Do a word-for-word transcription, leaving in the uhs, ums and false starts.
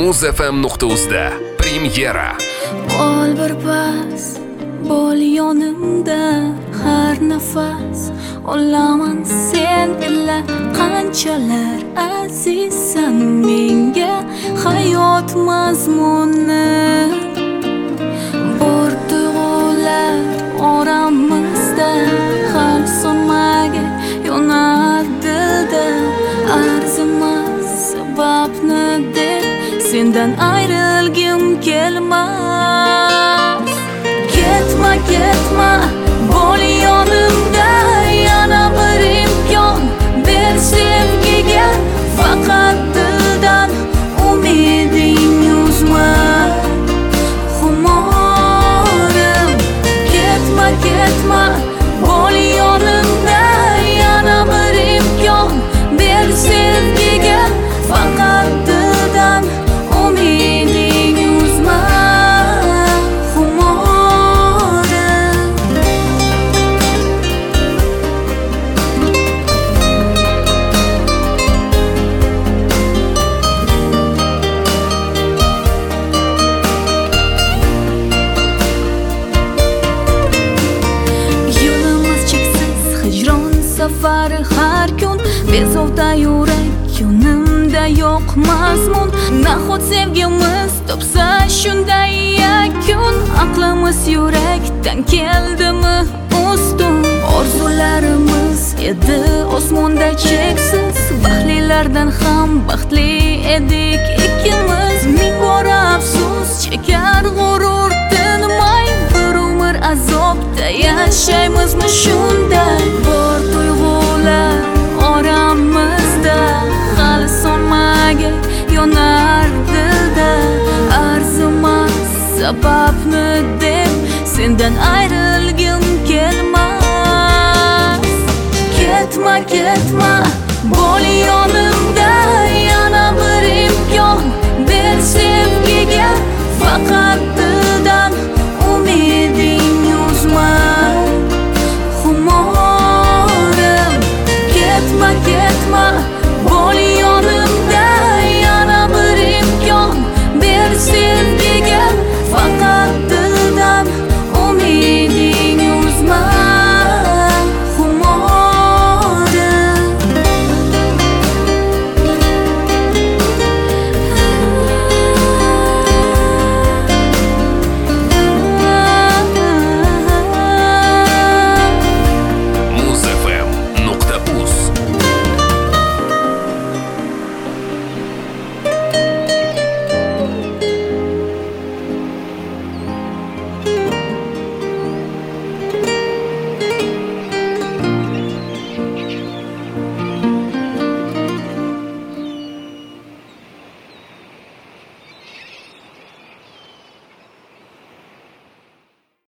muzfm nuqta uz da premyera. Ol bir pas, bo'l yonimda har nafas, olaman sen bilan qanchalar azizsan menga hayot mazmuni. Bor tuyg'ular oramizda hal so'nmaga yonar dilda, arzimas sababni deb sendan ayrilgim kelmas. Ketma, ketma, bo'l yonimda, yana bir imkon ber sevgiga, faqat dildan umiding uzma. Xumorim, ketma, ketma, bo'l yonimda, yana bir imkon ber sevgiga, faqat dildan umiding uzma. Safari har kun bezovta yurak, yonimda yo'q mazmun. Nahot sevgimiz topsa shunday yakun, aqlimiz yurakdan keldimi ustun. Orzularimiz edi osmonda cheksiz, baxtlilardan ham baxtli edik ikkimiz. Ming bora afsus chekar g'urur tinmay, bir umr azobda yashaymizmi shunday. Bor tuyg'ular oramizda hali so'nmaga yonar dilda, arzimas sababni deb sendan ayrilgim kelmas. Ketma, ketma,